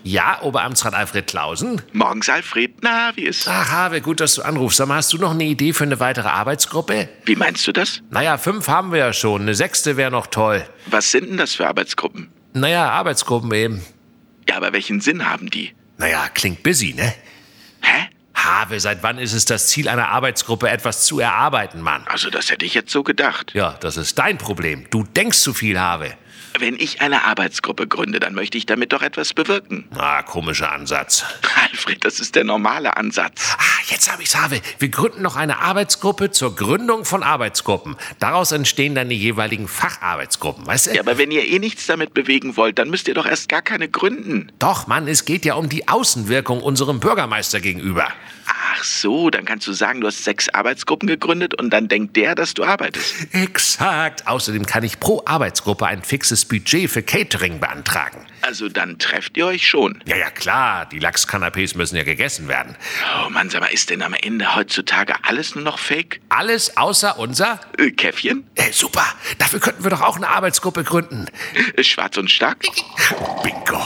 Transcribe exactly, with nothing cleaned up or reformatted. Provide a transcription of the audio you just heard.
Ja, Oberamtsrat Alfred Clausen. Morgens, Alfred. Na, wie ist... Ach, Habe, gut, dass du anrufst. Sag mal, hast du noch eine Idee für eine weitere Arbeitsgruppe? Wie meinst du das? Naja, fünf haben wir ja schon. Eine sechste wäre noch toll. Was sind denn das für Arbeitsgruppen? Naja, Arbeitsgruppen eben. Ja, aber welchen Sinn haben die? Naja, klingt busy, ne? Hä? Have, seit wann ist es das Ziel einer Arbeitsgruppe, etwas zu erarbeiten, Mann? Also das hätte ich jetzt so gedacht. Ja, das ist dein Problem. Du denkst zu viel, Have. Wenn ich eine Arbeitsgruppe gründe, dann möchte ich damit doch etwas bewirken. Ah, komischer Ansatz. Alfred, das ist der normale Ansatz. Ah, jetzt habe ich's, Have. Wir gründen noch eine Arbeitsgruppe zur Gründung von Arbeitsgruppen. Daraus entstehen dann die jeweiligen Facharbeitsgruppen, weißt du? Ja, aber wenn ihr eh nichts damit bewegen wollt, dann müsst ihr doch erst gar keine gründen. Doch, Mann, es geht ja um die Außenwirkung unserem Bürgermeister gegenüber. Ach so, dann kannst du sagen, du hast sechs Arbeitsgruppen gegründet und dann denkt der, dass du arbeitest. Exakt. Außerdem kann ich pro Arbeitsgruppe ein fixes Budget für Catering beantragen. Also dann trefft ihr euch schon. Ja, ja, klar. Die Lachskanapés müssen ja gegessen werden. Oh Mann, sag mal, ist denn am Ende heutzutage alles nur noch Fake? Alles außer unser... Äh, Käffchen? Äh, super. Dafür könnten wir doch auch eine Arbeitsgruppe gründen. Äh, Schwarz und stark? Bingo.